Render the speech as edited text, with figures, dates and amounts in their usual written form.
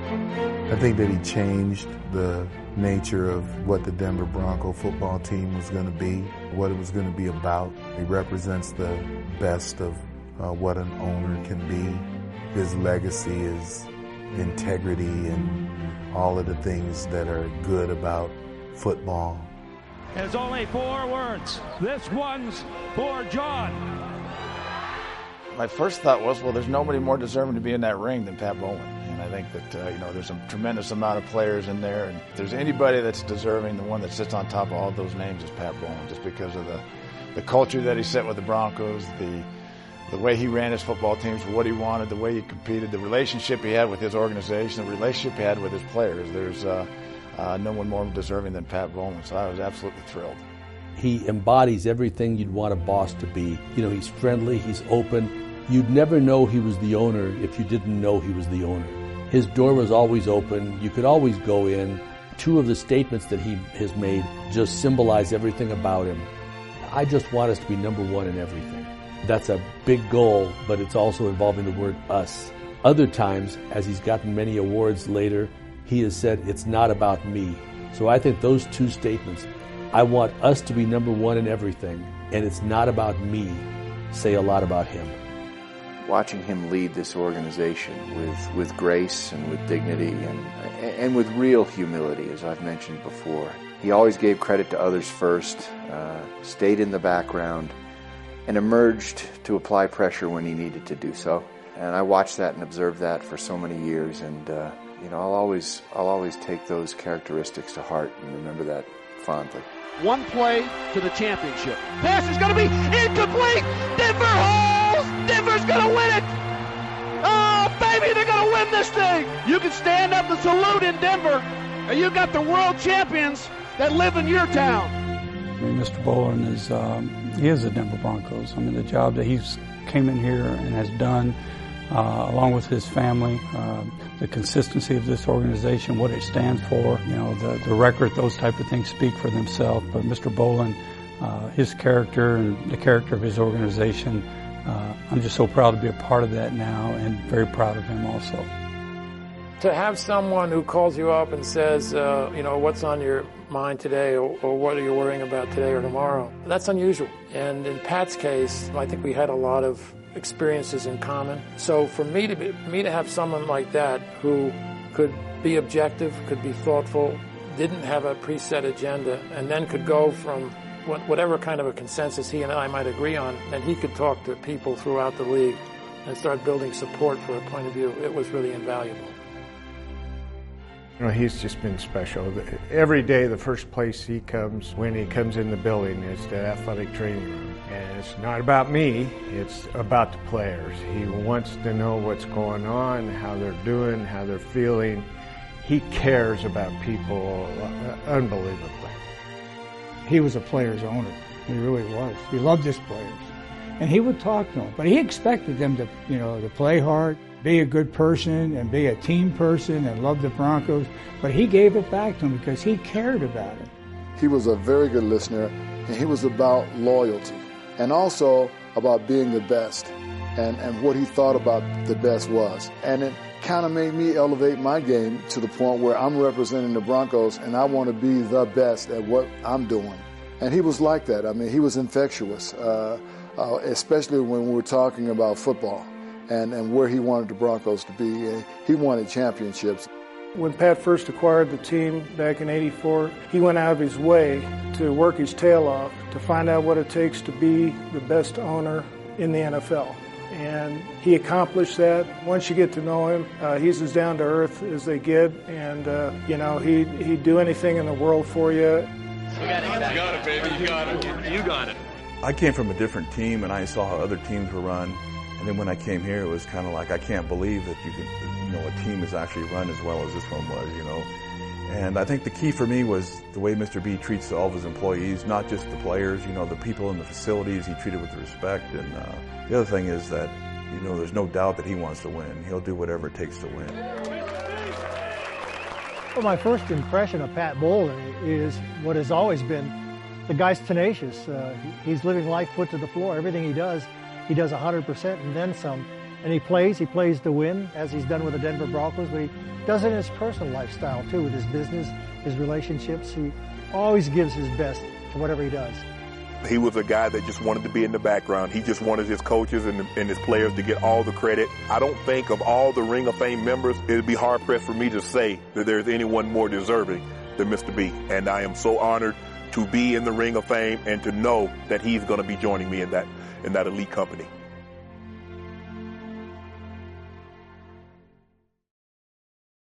I think that he changed the nature of what the Denver Bronco football team was going to be, what it was going to be about. He represents the best of what an owner can be. His legacy is integrity and all of the things that are good about football. There's only 4 words. This one's for John. My first thought was, well, there's nobody more deserving to be in that ring than Pat Bowlen. And I think that, there's a tremendous amount of players in there. And if there's anybody that's deserving, the one that sits on top of all those names is Pat Bowlen, just because of the culture that he set with the Broncos, the way he ran his football teams, what he wanted, the way he competed, the relationship he had with his organization, the relationship he had with his players. There's no one more deserving than Pat Bowlen, so I was absolutely thrilled. He embodies everything you'd want a boss to be. He's friendly, he's open. You'd never know he was the owner if you didn't know he was the owner. His door was always open. You could always go in. 2 of the statements that he has made just symbolize everything about him. I just want us to be number 1 in everything. That's a big goal, but it's also involving the word us. Other times, as he's gotten many awards later, he has said, it's not about me. So I think those 2 statements, I want us to be number 1 in everything, and it's not about me, say a lot about him. Watching him lead this organization with grace and with dignity and with real humility, as I've mentioned before. He always gave credit to others first, stayed in the background, and emerged to apply pressure when he needed to do so. And I watched that and observed that for so many years, and I'll always take those characteristics to heart and remember that fondly. 1 play to the championship. Pass is going to be incomplete. Denver holds. Denver's going to win it. Oh, baby, they're going to win this thing. You can stand up and salute in Denver, and you got the world champions that live in your town. Mr. Bowlen he is the Denver Broncos. The job that he's came in here and has done, along with his family, the consistency of this organization, what it stands for, the record, those type of things speak for themselves. But Mr. Bowlen, his character and the character of his organization, I'm just so proud to be a part of that now, and very proud of him also. To have someone who calls you up and says, what's on your mind today, or what are you worrying about today or tomorrow, that's unusual. And in Pat's case, I think we had a lot of experiences in common. So for me to have someone like that who could be objective, could be thoughtful, didn't have a preset agenda, and then could go from whatever kind of a consensus he and I might agree on, and he could talk to people throughout the league and start building support for a point of view, it was really invaluable. He's just been special. Every day, the first place he comes when he comes in the building is the athletic training room. And it's not about me, it's about the players. He wants to know what's going on, how they're doing, how they're feeling. He cares about people unbelievably. He was a player's owner. He really was. He loved his players. And he would talk to them. But he expected them to, to play hard, be a good person, and be a team person, and love the Broncos. But he gave it back to them because he cared about it. He was a very good listener, and he was about loyalty, and also about being the best, and what he thought about the best was. And it kind of made me elevate my game to the point where I'm representing the Broncos, and I want to be the best at what I'm doing. And he was like that. He was infectious, especially when we were talking about football and where he wanted the Broncos to be. He wanted championships. When Pat first acquired the team back in '84, he went out of his way to work his tail off to find out what it takes to be the best owner in the NFL. And he accomplished that. Once you get to know him, he's as down to earth as they get, and he'd do anything in the world for you. You got it, baby. You got it. You got it. I came from a different team, and I saw how other teams were run. And then when I came here, it was kind of like, I can't believe that a team is actually run as well as this one was, And I think the key for me was the way Mr. B treats all of his employees, not just the players, the people in the facilities he treated with respect. And the other thing is that, there's no doubt that he wants to win. He'll do whatever it takes to win. Well, my first impression of Pat Bowlen is what has always been, the guy's tenacious. He's living life foot to the floor. Everything he does 100% and then some. And he plays to win, as he's done with the Denver Broncos, but he does it in his personal lifestyle too, with his business, his relationships. He always gives his best to whatever he does. He was a guy that just wanted to be in the background. He just wanted his coaches and his players to get all the credit. I don't think of all the Ring of Fame members, it would be hard-pressed for me to say that there's anyone more deserving than Mr. B. And I am so honored to be in the Ring of Fame and to know that he's going to be joining me in that elite company.